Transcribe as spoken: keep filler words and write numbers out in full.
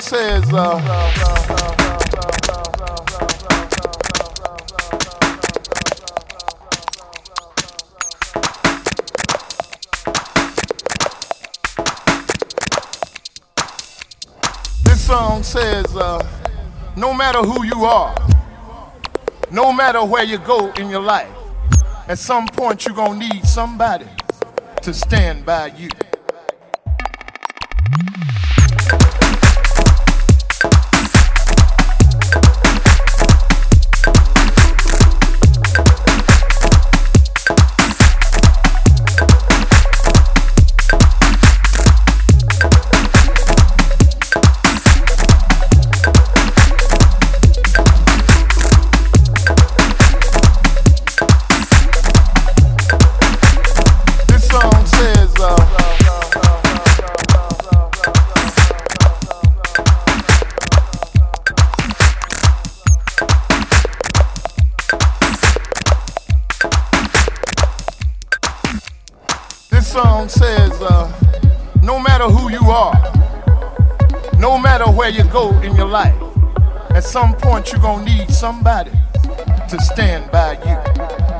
says, uh, this song says, uh, no matter who you are, no matter where you go in your life, at some point you're gonna need somebody to stand by you. This song says, uh, no matter who you are, no matter where you go in your life, at some point you're gonna need somebody to stand by you.